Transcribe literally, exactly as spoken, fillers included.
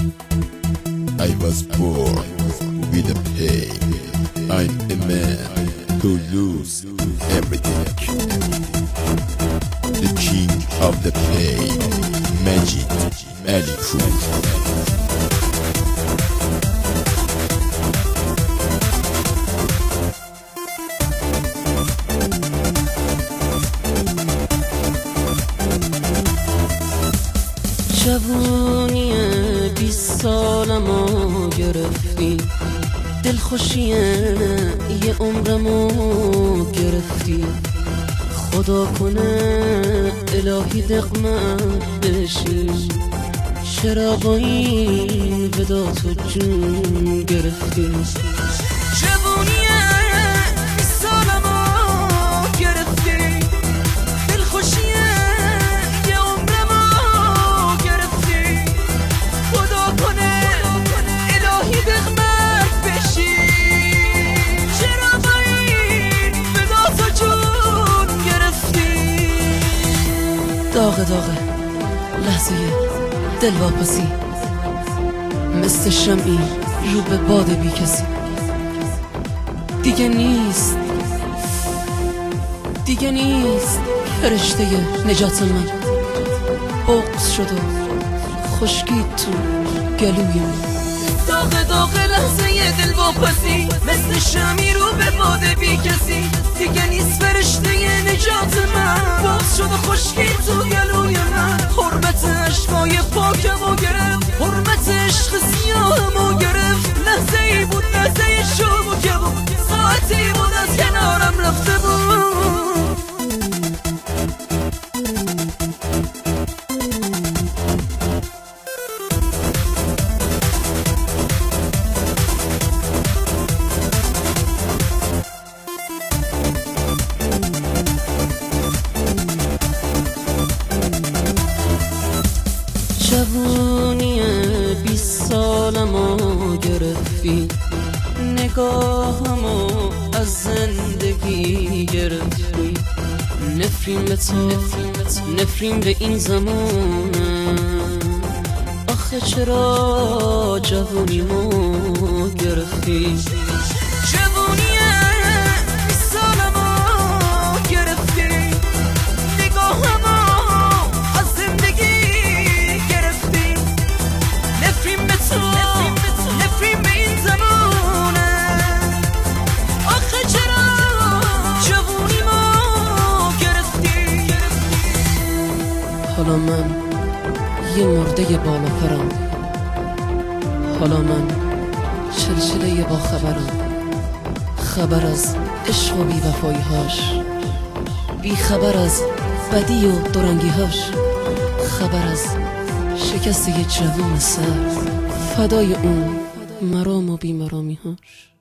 I was born with a pain. I'm a man who lose everything. The king of the pain, Majid Alipour. جوونی بیست سالمو گرفتی، دلخوشی یه عمرمو گرفتی. خدا کنه الهی دقمت بشی، چرا با این ودا تو جون گرفتی؟ جوونی بیست سالمو گرفتی، دلخوشی داغه داغه لحظه دلواپسی، مثل شمعی رو به باد بی کسی. دیگه نیست دیگه نیست فرشته نجات من، بغض شد و خشکی تو گلوی من. داغه داغه لحظه دلواپسی، مثل شمعی رو به باد بی کسی. دیگه نیست فرشته نجات من، بغض شد و خشکی تو گلوی من. حرمت عشقای پاکمو گرفت، حرمت عشق سیاهمو گرفت. لحظه ای بود لحظه شوم که بود، ساعتی بود از کنارم رفته بود. جوونی بیست سالمو گرفتی، نگاهمو از زندگی گرفتی. نفرین به تو نفرین به این زمانه، آخه چرا جوونیمو گرفتی؟ جوونی بیست سالمو گرفتی، نگاهمو حالا من یه مرده بالا پرم، حالا من چلچله با خبرم. خبر از عشق و بی وفایی هاش، بی خبر از بدی و دورنگی هاش. خبر از شکست یه جوون سر، فدای اون مرام و بی مرامی هاش.